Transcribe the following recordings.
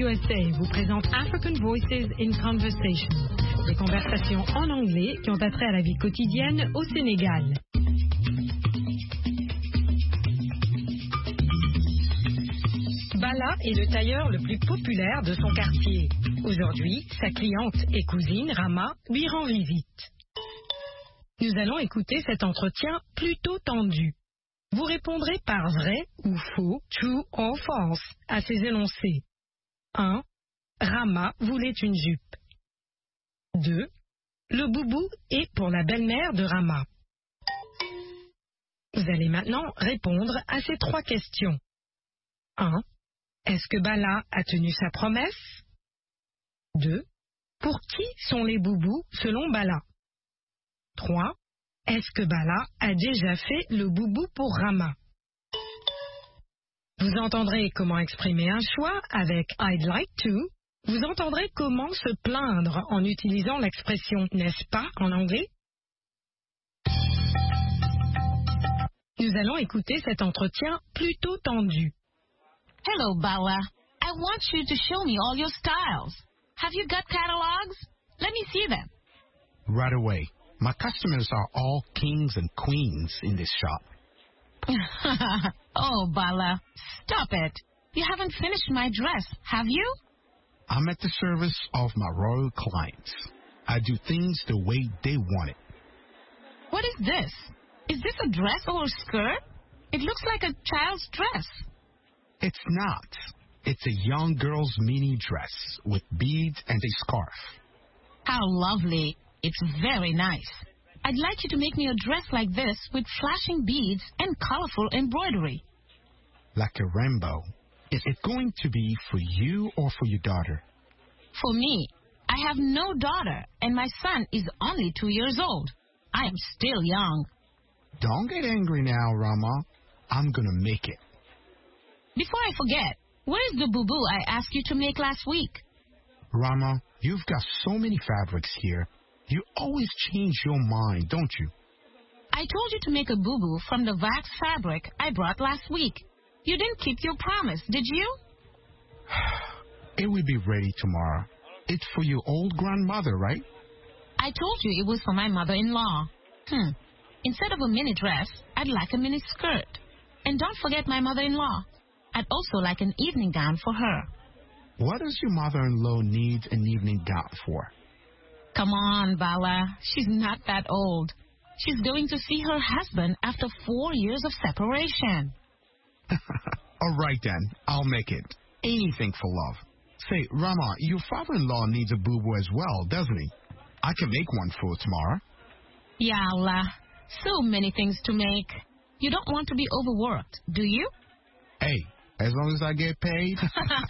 USA vous présente African Voices in Conversation, des conversations en anglais qui ont attrait à la vie quotidienne au Sénégal. Bala est le tailleur le plus populaire de son quartier. Aujourd'hui, sa cliente et cousine, Rama, lui rend visite. Nous allons écouter cet entretien plutôt tendu. Vous répondrez par vrai ou faux, true or false, à ces énoncés. 1. Rama voulait une jupe. 2. Le boubou est pour la belle-mère de Rama. Vous allez maintenant répondre à ces 3 questions. 1. Est-ce que Bala a tenu sa promesse? 2. Pour qui sont les boubous selon Bala? 3. Est-ce que Bala a déjà fait le boubou pour Rama? Vous entendrez comment exprimer un choix avec I'd like to. Vous entendrez comment se plaindre en utilisant l'expression n'est-ce pas en anglais. Nous allons écouter cet entretien plutôt tendu. Hello, Bala. I want you to show me all your styles. Have you got catalogs? Let me see them. Right away. My customers are all kings and queens in this shop. Oh, Bala, stop it. You haven't finished my dress, have you? I'm at the service of my royal clients. I do things the way they want it. What is this? Is this a dress or a skirt? It looks like a child's dress. It's not. It's a young girl's mini dress with beads and a scarf. How lovely. It's very nice. I'd like you to make me a dress like this with flashing beads and colorful embroidery. Like a rainbow. Is it going to be for you or for your daughter? For me. I have no daughter, and my son is only 2 years old. I am still young. Don't get angry now, Rama. I'm gonna make it. Before I forget, where's the boubou I asked you to make last week? Rama, you've got so many fabrics here. You always change your mind, don't you? I told you to make a boubou from the wax fabric I brought last week. You didn't keep your promise, did you? It will be ready tomorrow. It's for your old grandmother, right? I told you it was for my mother-in-law. Instead of a mini dress, I'd like a mini skirt. And don't forget my mother-in-law. I'd also like an evening gown for her. What does your mother-in-law need an evening gown for? Come on, Bala. She's not that old. She's going to see her husband after 4 years of separation. All right, then. I'll make it. Anything for love. Say, Rama, your father-in-law needs a boo-boo as well, doesn't he? I can make one for tomorrow. Ya Allah. So many things to make. You don't want to be overworked, do you? Hey, as long as I get paid.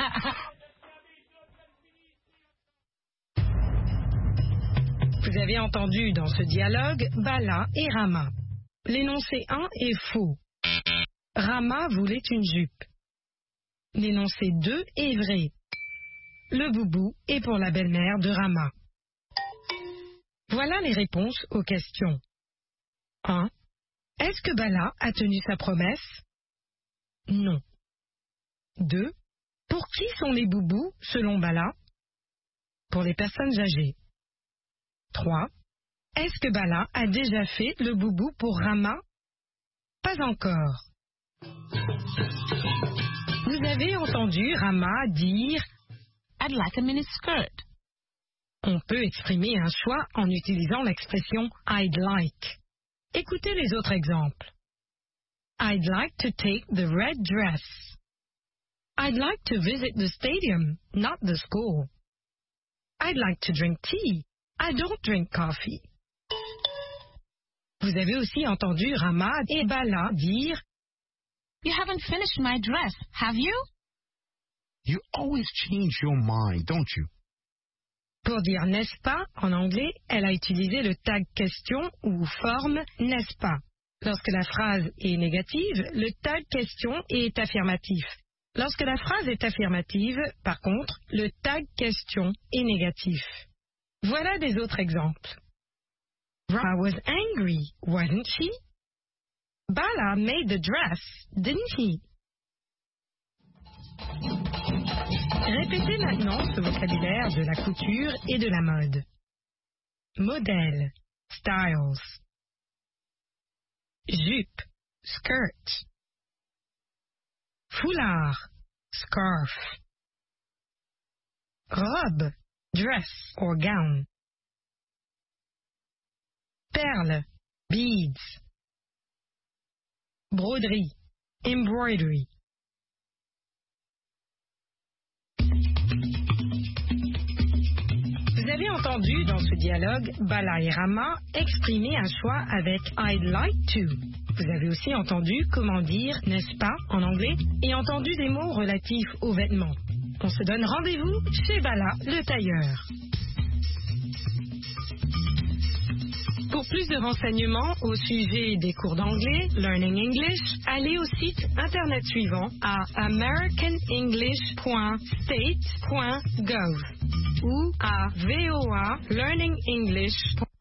Vous avez entendu dans ce dialogue Bala et Rama. L'énoncé 1 est faux. Rama voulait une jupe. L'énoncé 2 est vrai. Le boubou est pour la belle-mère de Rama. Voilà les réponses aux questions. 1. Est-ce que Bala a tenu sa promesse? Non. 2. Pour qui sont les boubous, selon Bala? Pour les personnes âgées. 3. Est-ce que Bala a déjà fait le boubou pour Rama? Pas encore. Vous avez entendu Rama dire « I'd like a mini skirt ». On peut exprimer un choix en utilisant l'expression « I'd like ». Écoutez les autres exemples. I'd like to take the red dress. I'd like to visit the stadium, not the school. I'd like to drink tea. I don't drink coffee. Vous avez aussi entendu Rama et Bala dire You haven't finished my dress, have you? You always change your mind, don't you? Pour dire n'est-ce pas, en anglais, elle a utilisé le tag question ou forme n'est-ce pas. Lorsque la phrase est négative, le tag question est affirmatif. Lorsque la phrase est affirmative, par contre, le tag question est négatif. Voilà des autres exemples. Rama was angry, wasn't she? Bala made the dress, didn't he? Répétez maintenant ce vocabulaire de la couture et de la mode. Modèle, styles. Jupe, skirt. Foulard, scarf. Robe, dress or gown. Perle, beads. Broderie, embroidery. Vous avez entendu dans ce dialogue Bala et Rama exprimer un choix avec I'd like to. Vous avez aussi entendu comment dire n'est-ce pas en anglais et entendu des mots relatifs aux vêtements. On se donne rendez-vous chez Bala le tailleur. Pour plus de renseignements au sujet des cours d'anglais, Learning English, allez au site internet suivant à americanenglish.state.gov ou à VOA Learning English.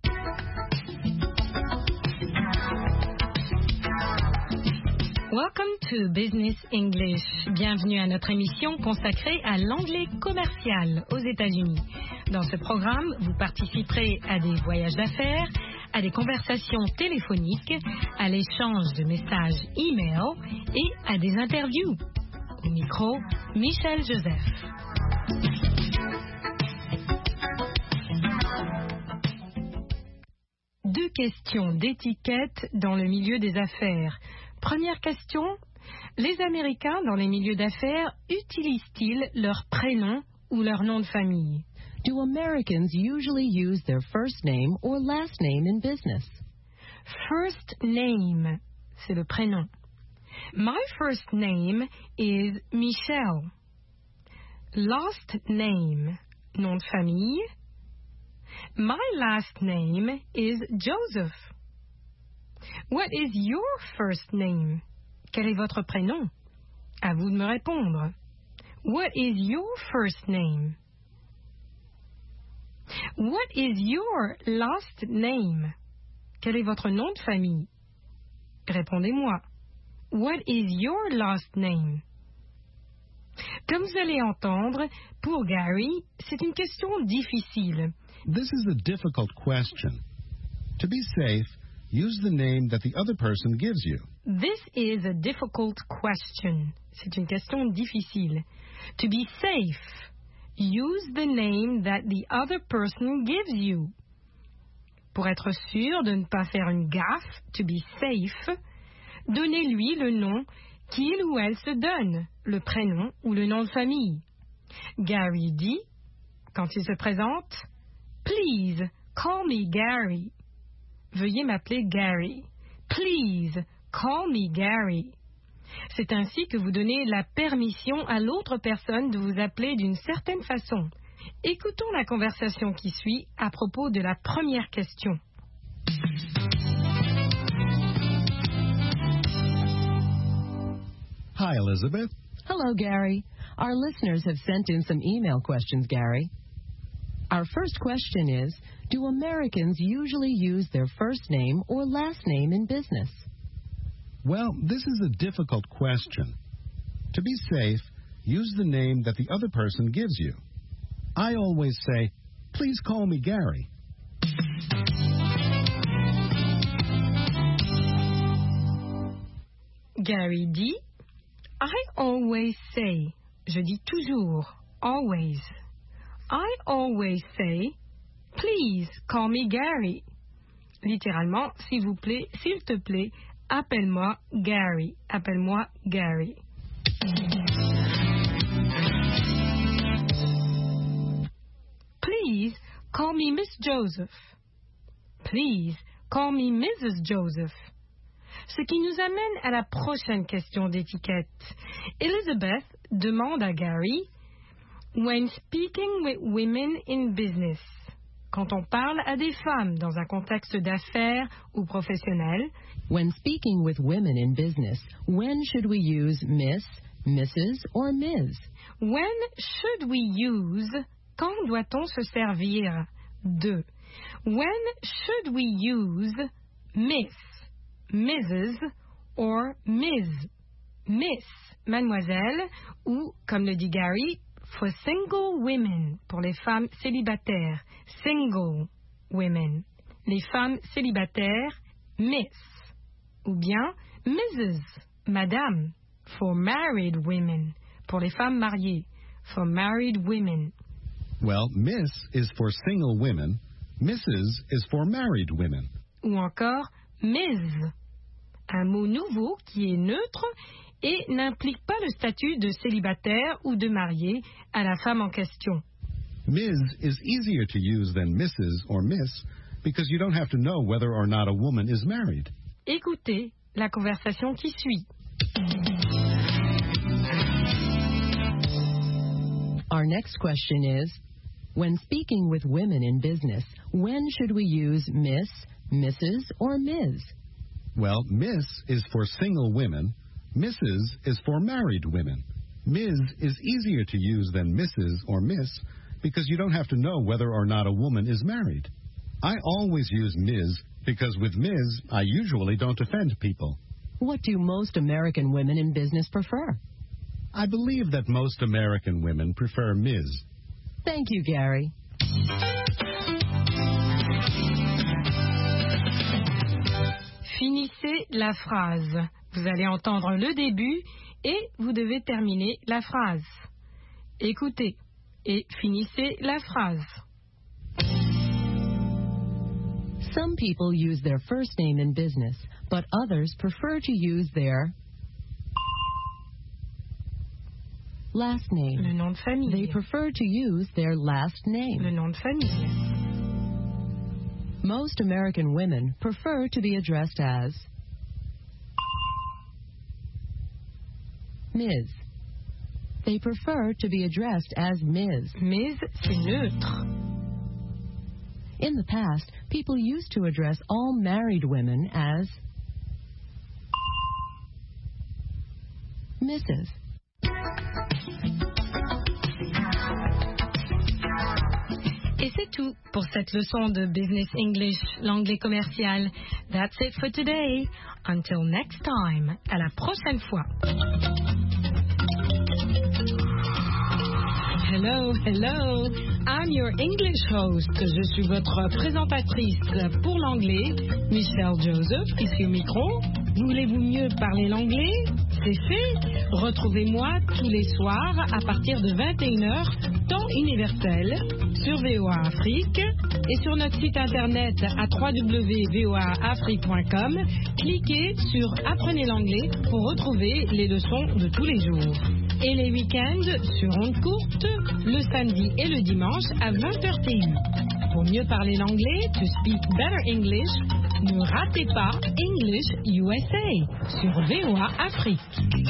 Welcome to Business English. Bienvenue à notre émission consacrée à l'anglais commercial aux États-Unis. Dans ce programme, vous participerez à des voyages d'affaires, à des conversations téléphoniques, à l'échange de messages e-mail et à des interviews. Au micro, Michel Joseph. Deux questions d'étiquette dans le milieu des affaires. Première question, les Américains dans les milieux d'affaires utilisent-ils leur prénom ou leur nom de famille? Do Americans usually use their first name or last name in business? First name, c'est le prénom. My first name is Michelle. Last name, nom de famille. My last name is Joseph. What is your first name? Quel est votre prénom? À vous de me répondre. What is your first name? What is your last name? Quel est votre nom de famille? Répondez-moi. What is your last name? Comme vous allez entendre, pour Gary, c'est une question difficile. This is a difficult question. To be safe, use the name that the other person gives you. This is a difficult question. C'est une question difficile. To be safe, use the name that the other person gives you. Pour être sûr de ne pas faire une gaffe, to be safe, donnez-lui le nom qu'il ou elle se donne, le prénom ou le nom de famille. Gary dit, quand il se présente, Please, call me Gary. Veuillez m'appeler Gary. Please, call me Gary. C'est ainsi que vous donnez la permission à l'autre personne de vous appeler d'une certaine façon. Écoutons la conversation qui suit à propos de la première question. Hi, Elizabeth. Hello, Gary. Our listeners have sent in some email questions, Gary. Our first question is, do Americans usually use their first name or last name in business? Well, this is a difficult question. To be safe, use the name that the other person gives you. I always say, please call me Gary. Gary dit, I always say, je dis toujours, always. I always say, please call me Gary. Littéralement, s'il vous plaît, s'il te plaît, appelle-moi Gary. Appelle-moi Gary. Please call me Miss Joseph. Please call me Mrs. Joseph. Ce qui nous amène à la prochaine question d'étiquette. Elizabeth demande à Gary, when speaking with women in business, quand on parle à des femmes dans un contexte d'affaires ou professionnel, when speaking with women in business, when should we use Miss, Mrs. or Ms? When should we use, quand doit-on se servir de? When should we use Miss, Mrs. or Ms? Miss, mademoiselle, ou, comme le dit Gary, for single women, pour les femmes célibataires. Single women. Les femmes célibataires, Miss. Ou bien Mrs., Madame, for married women, pour les femmes mariées. For married women. Well, Miss is for single women. Mrs. is for married women. Ou encore Ms., un mot nouveau qui est neutre et n'implique pas le statut de célibataire ou de marié à la femme en question. Ms. is easier to use than Mrs. or Miss because you don't have to know whether or not a woman is married. Écoutez la conversation qui suit. Our next question is, when speaking with women in business, when should we use Miss, Mrs., or Ms.? Well, Miss is for single women. Mrs. is for married women. Ms. is easier to use than Mrs. or Miss because you don't have to know whether or not a woman is married. I always use Ms. because with Ms. I usually don't offend people. What do most American women in business prefer? I believe that most American women prefer Ms. Thank you, Gary. Finissez la phrase. Vous allez entendre le début et vous devez terminer la phrase. Écoutez et finissez la phrase. Some people use their first name in business, but others prefer to use their last name. Le nom de famille. They prefer to use their last name. Le nom de famille. Most American women prefer to be addressed as Ms. They prefer to be addressed as Ms. Ms, c'est neutre. In the past, people used to address all married women as Mrs. Et c'est tout pour cette leçon de Business English, l'anglais commercial. That's it for today. Until next time. À la prochaine fois. Hello, hello. I'm your English host. Je suis votre présentatrice pour l'anglais, Michelle Joseph, ici au micro. Voulez-vous mieux parler l'anglais? C'est fait. Retrouvez-moi tous les soirs à partir de 21h, temps universel, sur VOA Afrique et sur notre site internet à www.voaafrique.com. Cliquez sur Apprenez l'anglais pour retrouver les leçons de tous les jours. Et les week-ends sur ondes courtes, le samedi et le dimanche à 20h TU. Pour mieux parler l'anglais, to speak better English, ne ratez pas English USA sur VOA Afrique.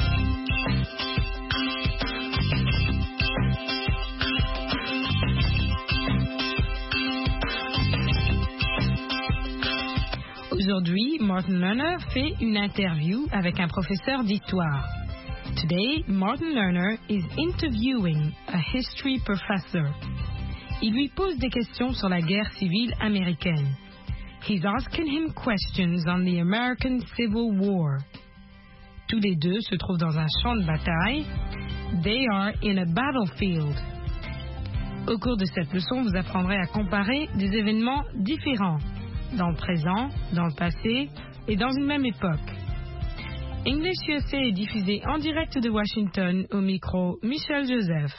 Aujourd'hui, Martin Lerner fait une interview avec un professeur d'histoire. Today, Martin Lerner is interviewing a history professor. Il lui pose des questions sur la guerre civile américaine. He's asking him questions on the American Civil War. Tous les deux se trouvent dans un champ de bataille. They are in a battlefield. Au cours de cette leçon, vous apprendrez à comparer des événements différents, dans le présent, dans le passé et dans une même époque. English USA est diffusé en direct de Washington au micro Michel Joseph.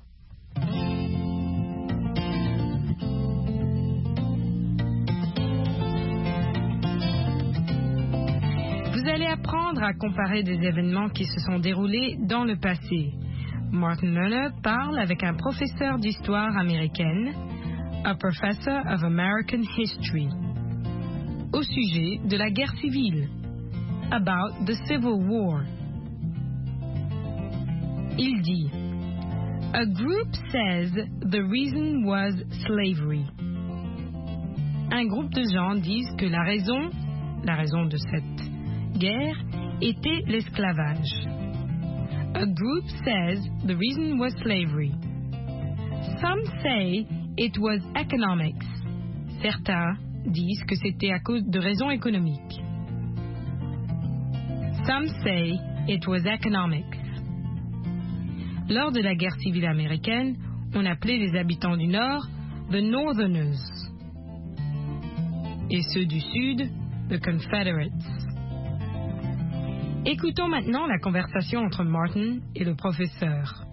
Vous allez apprendre à comparer des événements qui se sont déroulés dans le passé. Martin Lerner parle avec un professeur d'histoire américaine, a professor of American history, au sujet de la guerre civile. About the Civil War. Il dit, a group says the reason was slavery. Un groupe de gens disent que la raison de cette guerre était l'esclavage. A group says the reason was slavery. Some say it was economics. Certains disent que c'était à cause de raisons économiques. Some say it was economics. Lors de la guerre civile américaine, on appelait les habitants du Nord the Northerners et ceux du Sud the Confederates. Écoutons maintenant la conversation entre Martin et le professeur.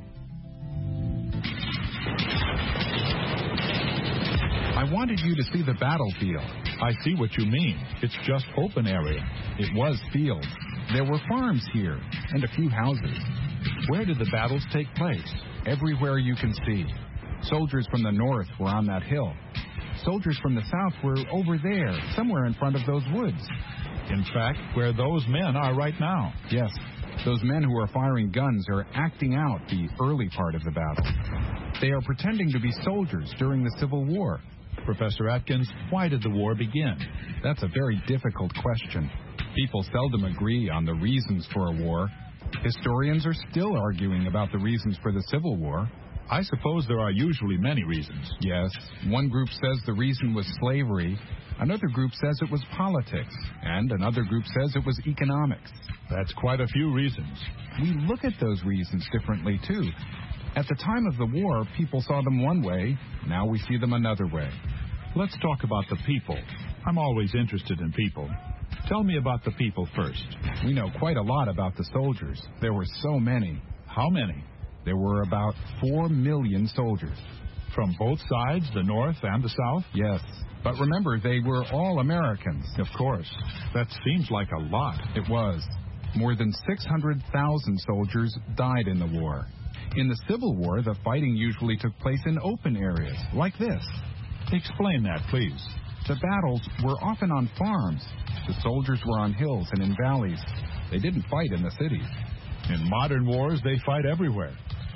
I wanted you to see the battlefield. I see what you mean. It's just open area. It was fields. There were farms here and a few houses. Where did the battles take place? Everywhere you can see. Soldiers from the north were on that hill. Soldiers from the south were over there, somewhere in front of those woods. In fact, where those men are right now. Yes, those men who are firing guns are acting out the early part of the battle. They are pretending to be soldiers during the Civil War. Professor Atkins, why did the war begin? That's a very difficult question. People seldom agree on the reasons for a war. Historians are still arguing about the reasons for the Civil War. I suppose there are usually many reasons. Yes. One group says the reason was slavery. Another group says it was politics. And another group says it was economics. That's quite a few reasons. We look at those reasons differently, too. At the time of the war, people saw them one way. Now we see them another way. Let's talk about the people. I'm always interested in people. Tell me about the people first. We know quite a lot about the soldiers. There were so many. How many? There were about 4 million soldiers. From both sides, the North and the South? Yes. But remember, they were all Americans. Of course. That seems like a lot. It was. More than 600,000 soldiers died in the war. In the Civil War, the fighting usually took place in open areas, like this. Explain that, please. The battles were often on farms. The soldiers were on hills and in valleys. They didn't fight in the cities. In modern wars, they fight everywhere.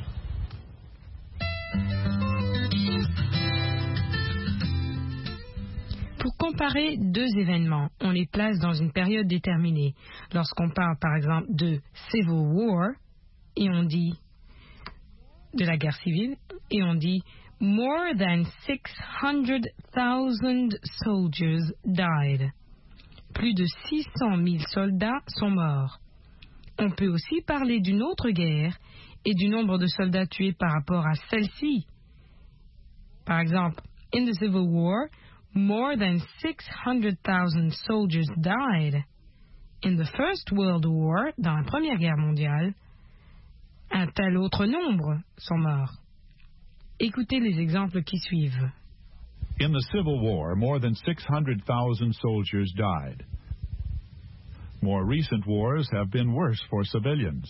Pour comparer deux événements, on les place dans une période déterminée. Lorsqu'on parle par exemple de Civil War, et on dit de la guerre civile, et on dit more than 600,000 soldiers died. Plus de 600 000 soldats sont morts. On peut aussi parler d'une autre guerre et du nombre de soldats tués par rapport à celle-ci. Par exemple, in the Civil War, more than 600,000 soldiers died. In the First World War, dans la Première Guerre mondiale, un tel autre nombre sont morts. Écoutez les exemples qui suivent. In the Civil War, more than 600,000 soldiers died. More recent wars have been worse for civilians.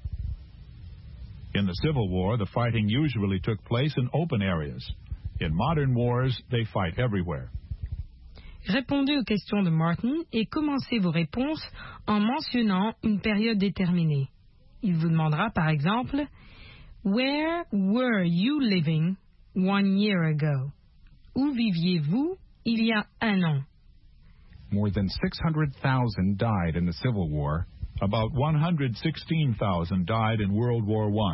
In the Civil War, the fighting usually took place in open areas. In modern wars, they fight everywhere. Répondez aux questions de Martin et commencez vos réponses en mentionnant une période déterminée. Il vous demandera par exemple Where were you living 1 year ago? Où viviez-vous il y a un an? More than 600,000 died in the Civil War. About 116,000 died in World War I.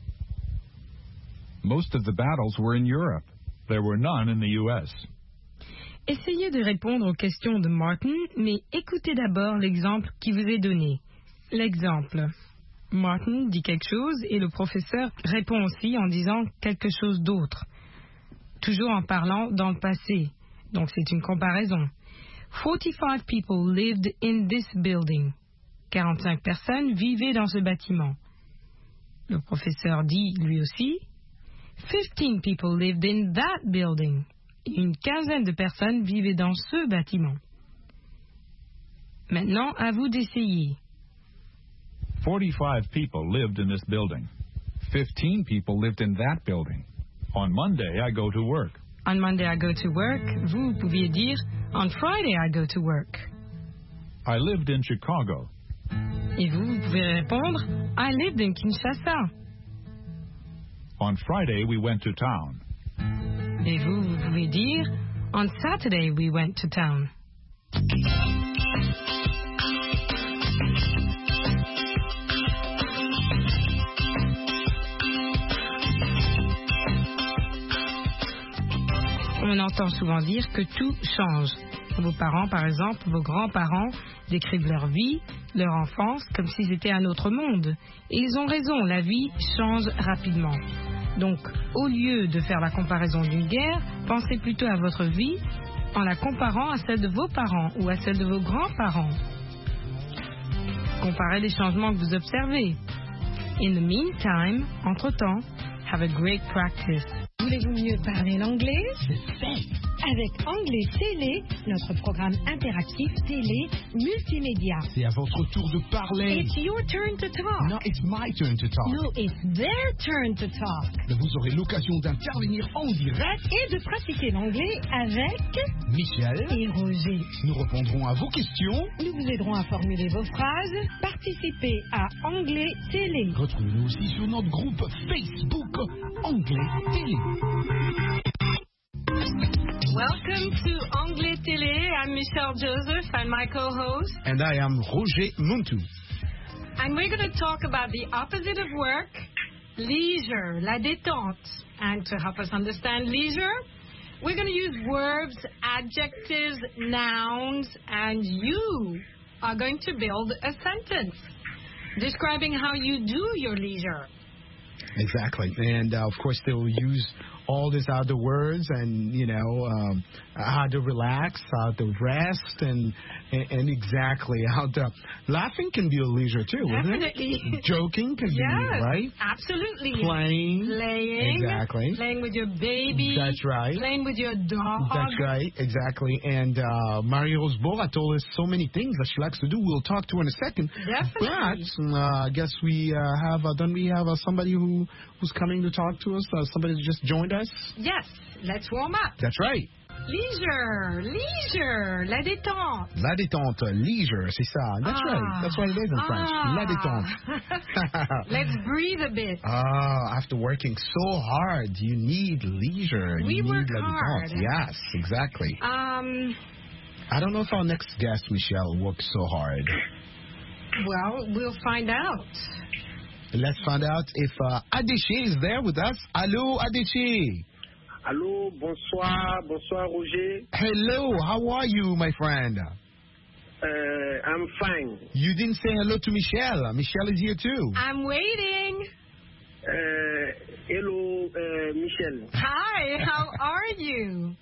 Most of the battles were in Europe. There were none in the U.S. Essayez de répondre aux questions de Martin, mais écoutez d'abord l'exemple qui vous est donné. L'exemple. Martin dit quelque chose et le professeur répond aussi en disant quelque chose d'autre. Toujours en parlant dans le passé. Donc c'est une comparaison. 45 people lived in this building. 45 personnes vivaient dans ce bâtiment. Le professeur dit lui aussi 15 people lived in that building. Une quinzaine de personnes vivaient dans ce bâtiment. Maintenant, à vous d'essayer. 45 people lived in this building. 15 people lived in that building. On Monday, I go to work. On Monday, I go to work. Vous pouviez dire, on Friday, I go to work. I lived in Chicago. Et vous pouvez répondre, I lived in Kinshasa. On Friday, we went to town. Et vous pouvez dire, on Saturday, we went to town. On entend souvent dire que tout change. Vos parents, par exemple, vos grands-parents décrivent leur vie leur enfance comme s'ils étaient un autre monde. Et ils ont raison, la vie change rapidement. Donc, au lieu de faire la comparaison d'une guerre, pensez plutôt à votre vie en la comparant à celle de vos parents ou à celle de vos grands-parents. Comparez les changements que vous observez. In the meantime, entre-temps, have a great practice. Voulez-vous mieux parler l'anglais? Avec Anglais Télé, notre programme interactif télé multimédia. C'est à votre tour de parler. It's your turn to talk. No, it's my turn to talk. No, it's their turn to talk. Vous aurez l'occasion d'intervenir en direct Et de pratiquer l'anglais avec Michel et Roger. Nous répondrons à vos questions. Nous vous aiderons à formuler vos phrases. Participez à Anglais Télé. Retrouvez-nous aussi sur notre groupe Facebook Anglais Télé. Welcome to Anglais Télé. I'm Michelle Joseph. I'm my co-host. And I am Roger Muntu. And we're going to talk about the opposite of work, leisure, la détente. And to help us understand leisure, we're going to use verbs, adjectives, nouns, and you are going to build a sentence describing how you do your leisure. Exactly. And, of course, they will use all these other words and, how to relax, how to rest, and exactly how to... Laughing can be a leisure, too, Definitely. Isn't it? Joking can be, right? Absolutely. Playing. Exactly. Playing with your baby. That's right. Playing with your dog. That's right, exactly. And Marie-Rose Bora told us so many things that she likes to do. We'll talk to her in a second. Definitely. But I guess we don't we have somebody who's coming to talk to us? Somebody who just joined us? Yes, let's warm up. That's right. Leisure, la détente. La détente, leisure, c'est ça. That's right. That's what it is in French. La détente. Let's breathe a bit. After working so hard, you need leisure. We you work need la hard. détente. Yes, exactly. I don't know if our next guest, Michelle, works so hard. Well, we'll find out. Let's find out if Adéché is there with us. Allô, Adéché. Allô, bonsoir Roger. Hello, how are you, my friend? I'm fine. You didn't say hello to Michelle. Michelle is here too. I'm waiting. Hello, Michelle. Hi, how are you?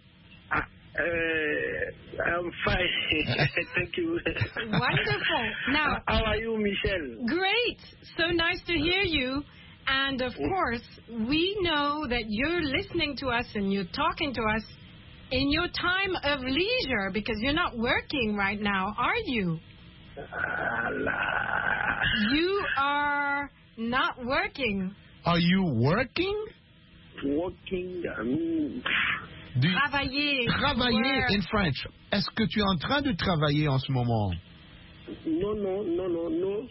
I'm fine. Thank you. Wonderful. Now, how are you, Michelle? Great. So nice to hear you. And, of course, we know that you're listening to us and you're talking to us in your time of leisure because you're not working right now, are you? You are not working. Are you working? Working, Travailler in French. Est-ce que tu es en train de travailler en ce moment? No.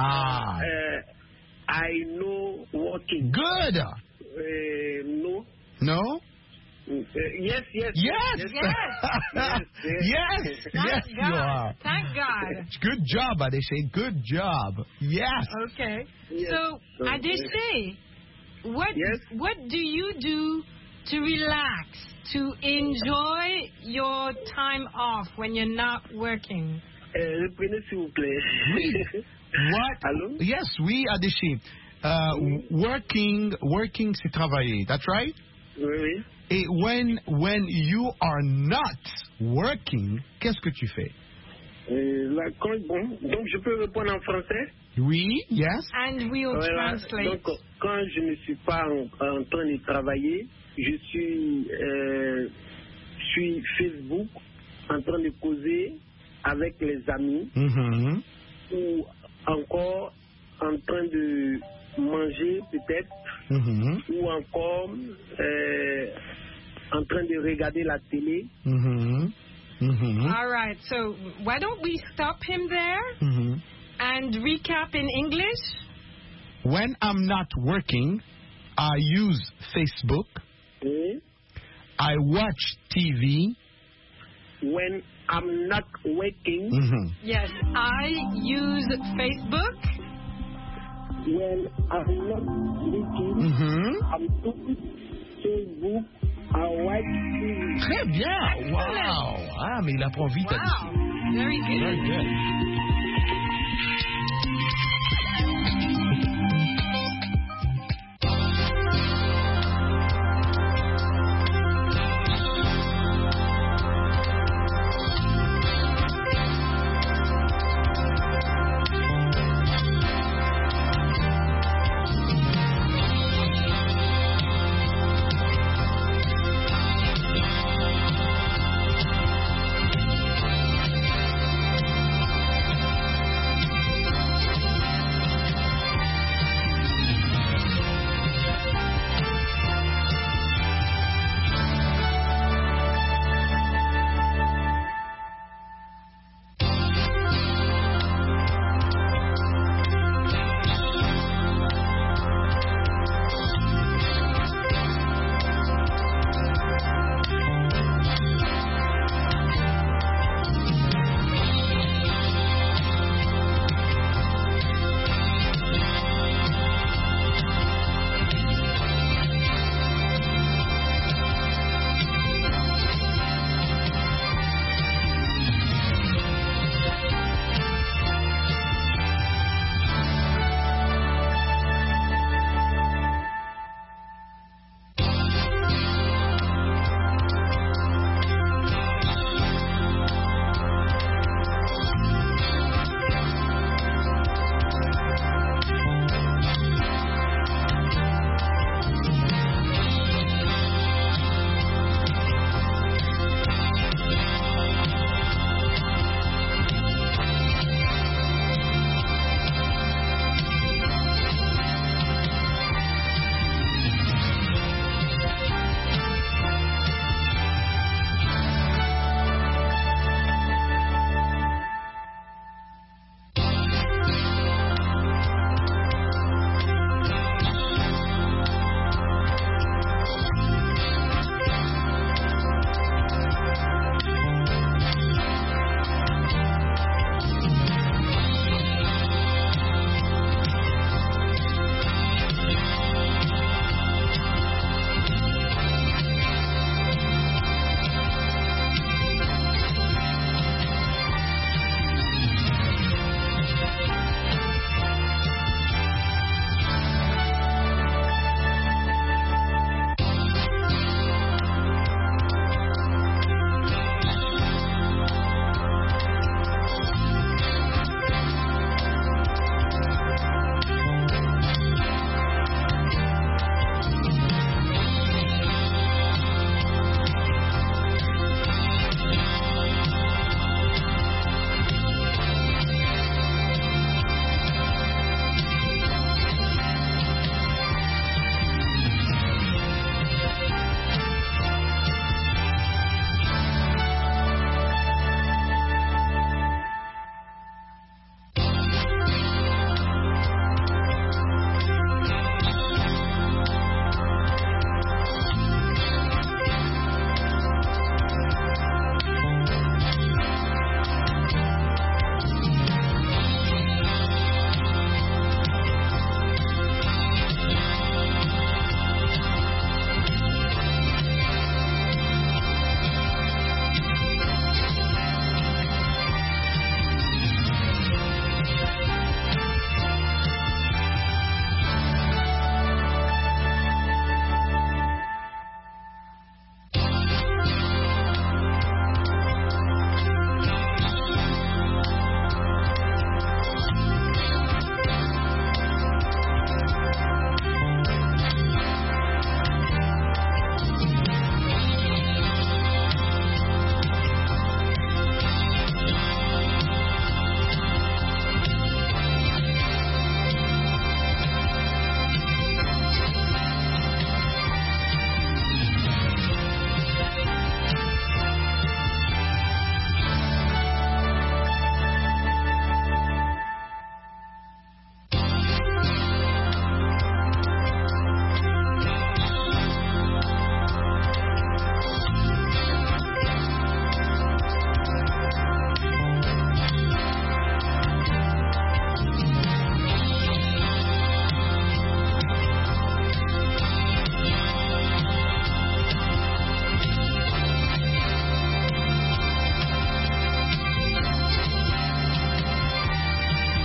I know working. Good. No. No? Yes. Yes. Thank you God. are. Thank God. Good job, Adéché. Good job. Yes. Okay. Yes. So, Adéché, what do you do to relax, to enjoy your time off when you're not working? Reprenez s'il vous plaît. Oui. What? Hello? Yes, oui, Adéché. Working, c'est travailler. That's right? Oui. Et when you are not working, qu'est-ce que tu fais? Donc, je peux répondre en français? Oui, yes. And we'll translate. Donc, quand je ne suis pas en train de travailler, je suis Facebook en train de causer avec les amis ou encore en train de manger peut-être ou encore en train de regarder la télé. All right, so why don't we stop him there and recap in English? When I'm not working, I use Facebook. I watch TV. When I'm not working. Yes, I use Facebook. When I'm not working, I'm doing Facebook. I watch TV. Très bien. Wow. Ah, mais il apprend vite. Wow. Very good. Very good.